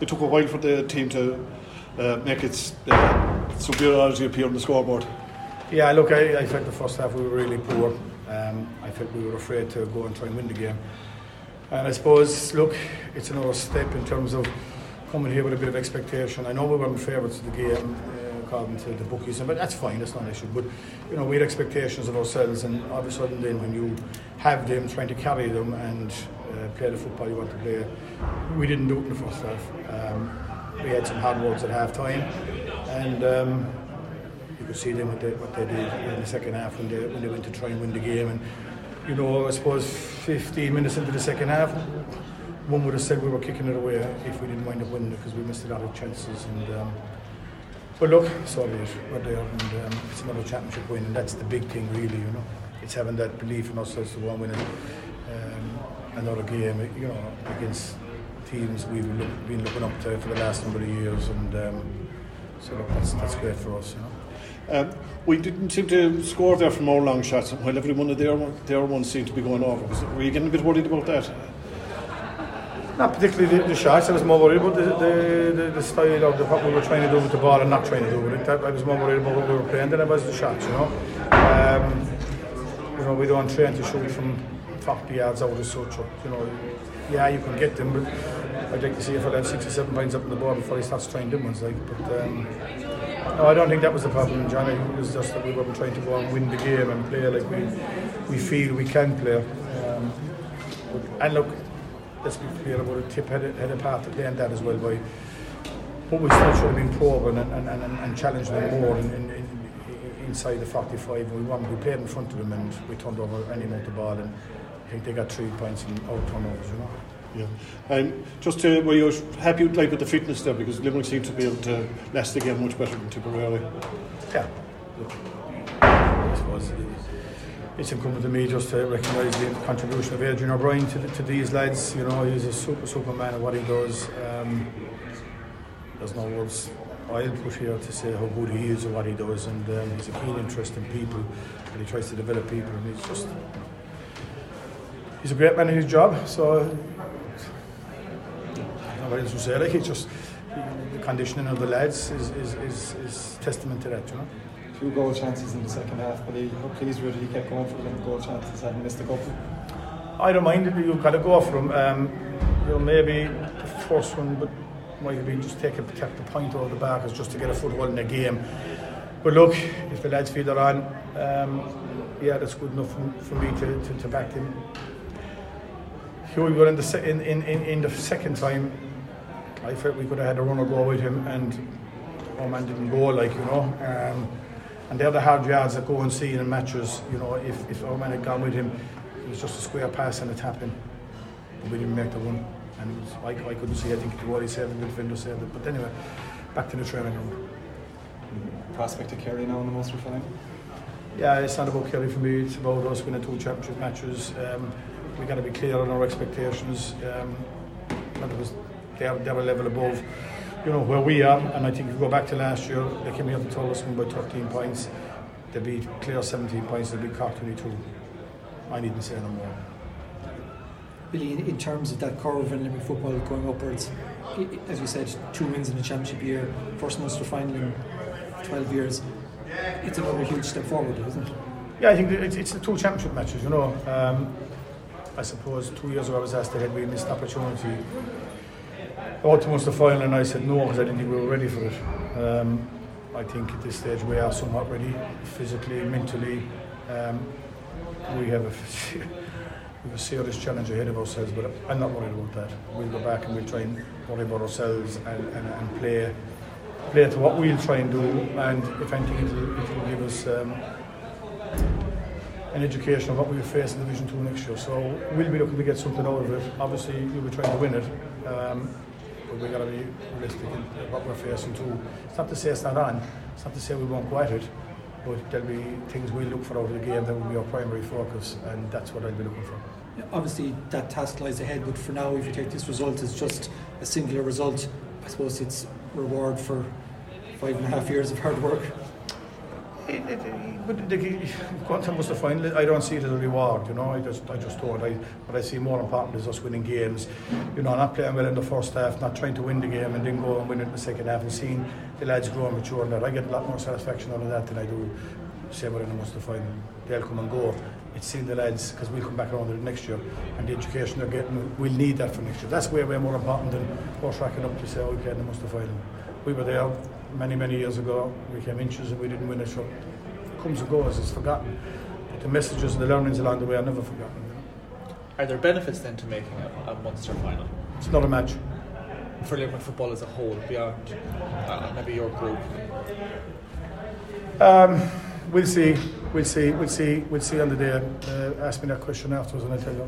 it took a while for the team to make its superiority appear on the scoreboard. Yeah, look, I felt the first half we were really poor. I felt we were afraid to go and try and win the game. And I suppose, look, it's another step in terms of coming here with a bit of expectation. I know we weren't favourites of the game, according to the bookies, but that's fine, that's not an issue. But, you know, we had expectations of ourselves, and all of a sudden then when you have them trying to carry them and play the football you want to play, we didn't do it in the first half. We had some hard words at half time, and you could see them what they did in the second half when they went to try and win the game. And you know, I suppose 15 minutes into the second half, one would have said we were kicking it away if we didn't wind up winning it, because we missed a lot of chances. And but look, so be it. We're there, and it's another championship win, and that's the big thing, really. You know, it's having that belief in ourselves to go and win another game. You know, against teams we've been looking up to for the last number of years, and so look, that's great for us. You know. We didn't seem to score there from our long shots, while every one of their ones seemed to be going over. Were you getting a bit worried about that? Not particularly the shots. I was more worried about the style of what we were trying to do with the ball and not trying to do with it. I was more worried about what we were playing than I was the shots. You know, we don't train to shoot from 40 yards out as such. You know, yeah, you can get them, but I'd like to see if I have 6 or 7 points up on the board before he starts trying them ones. But no, I don't think that was the problem, John. It was just that we weren't trying to go and win the game and play like we feel we can play. And look, let's be clear about it. Tip had a part to play in that as well. But we still should have been probing and challenging them more inside the 45. We played in front of them and we turned over any amount of ball, and I think they got 3 points in out turnovers. You know. Yeah. Were you happy with the fitness there, because Limerick seemed to be able to last the game much better than Tipperary? Yeah. I suppose it's incumbent to me just to recognise the contribution of Adrian O'Brien to these lads. You know, he's a super man at what he does. There's no words I'll put here to say how good he is at what he does, and he's a keen interest in people, and he tries to develop people, and he's a great man in his job. So what else to say? Like, it's just the conditioning of the lads is testament to that, you know. 2 goal chances in the second half, but how pleased were you kept going for them goal chances and missed a couple? I don't mind it. You've got to go for them. You know, maybe the first one, but might have been just take the point out of the back, just to get a foothold in the game. But look, if the lads feel they're on, yeah, that's good enough for me to back them. Here we were in the second time. I felt we could have had a runner go with him, and our man didn't go, like, you know. And they're the hard yards that go and see in matches. You know, if our man had gone with him, it was just a square pass and a tap in. But we didn't make the one. And I couldn't see, I think the goalie saved it, the defender saved it. But anyway, back to the training room. Prospect of Kerry now in the Munster final? Yeah, it's not about Kerry for me, it's about us winning 2 championship matches. We've got to be clear on our expectations. They're a level above, you know, where we are. And I think if you go back to last year, they came here to Thurles by 13 points. They beat Clare 17 points, they beat Cork 22. I needn't say no more. Billy, in terms of that curve in Limerick football going upwards, as you said, 2 wins in the championship year, first Munster final in 12 years, it's another huge step forward, isn't it? Yeah, I think it's the 2 championship matches, you know. I suppose 2 years ago I was asked had we missed opportunity about the Munster final, and I said no, because I didn't think we were ready for it. I think at this stage we are somewhat ready, physically, mentally. We have a serious challenge ahead of ourselves, but I'm not worried about that. We'll go back and we'll try and worry about ourselves and play to what we'll try and do, and if anything it'll give us an education of what we will face in Division 2 next year. So we'll be looking to get something out of it. Obviously we'll be trying to win it, but we've got to be realistic in what we're facing too. It's not to say it's not on, it's not to say we won't go at it, but there'll be things we'll look for out of the game that will be our primary focus, and that's what I'll be looking for. Yeah, obviously that task lies ahead, but for now, if you take this result as just a singular result, I suppose it's reward for 5.5 years of hard work. But going to Munster final, I don't see it as a reward, you know. I just don't. What I see more important is us winning games, you know, not playing well in the first half, not trying to win the game and then go and win it in the second half, and seeing the lads grow and mature. And that I get a lot more satisfaction out of that than I do. Say we're in the Munster final, they'll come and go. It's seeing the lads, because we'll come back around it next year, and the education they're getting, we'll need that for next year. That's way more important than us racking up to say, oh, we played in the Munster final. We were there many years ago. We came inches and we didn't win it. So it comes and goes. It's forgotten. But the messages and the learnings along the way are never forgotten. Are there benefits then to making a Munster final? It's not a match. For Limerick football as a whole, beyond maybe your group? We'll see on the day. Ask me that question afterwards and I'll tell you.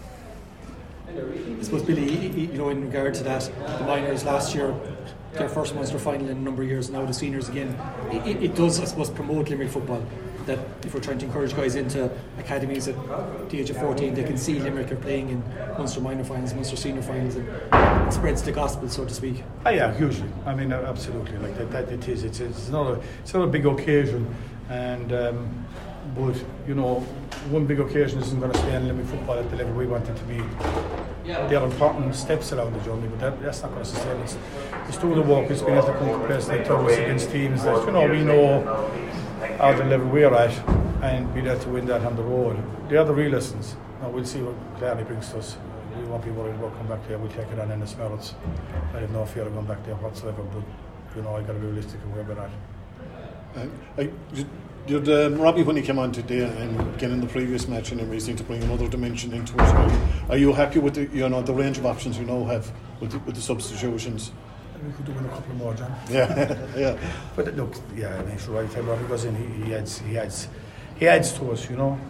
I suppose, Billy, you know, in regard to that, the minors last year, their first Munster final in a number of years, now the seniors again, it does, I suppose, promote Limerick football. That if we're trying to encourage guys into academies at the age of 14, they can see Limerick are playing in Munster minor finals, Munster senior finals, and it spreads the gospel, so to speak. Yeah, hugely. I mean, absolutely. Like that it is. It's not a big occasion, and but you know, one big occasion isn't going to stay in Limerick football at the level we want it to be. There are important steps along the journey, but that's not going to sustain us. It's doing the work. It's been able to come to places like Thurles against teams that, you know, we know at the level we're at, and be there to win that on the road. They are the real lessons. Now we'll see what Clarity brings to us. We won't be worried about coming back there. We'll take it on in its merits. I have no fear of going back there whatsoever, but you know, I got to be realistic of where we're at. Did Robbie, when he came on today and again in the previous match, and we seem to bring another dimension into it, are you happy with the range of options you now have with the substitutions? We could do a couple more, John. Yeah. But look, yeah, I mean, sure, every time Robbie goes in, he adds to us, you know.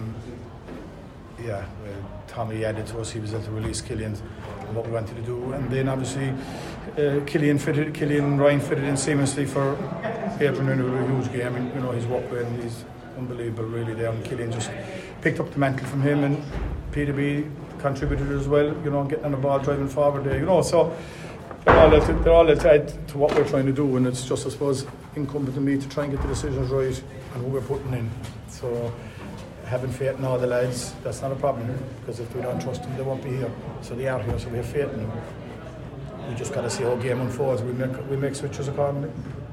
Tommy added to us. He was able to release Killian and what we wanted to do, and then obviously Ryan fitted in seamlessly for Adrian in a huge game. And, you know, his walk rate, and he's unbelievable really there. And Killian just picked up the mantle from him, and PDB contributed as well. You know, getting on the ball, driving forward there. You know, so they're all to add to what we're trying to do, and it's just, I suppose, incumbent on me to try and get the decisions right and who we're putting in. So having faith in all the lads, that's not a problem, because if we don't trust them, they won't be here. So they are here, so we have faith in them. We just got to see how the game unfolds. We make switches accordingly.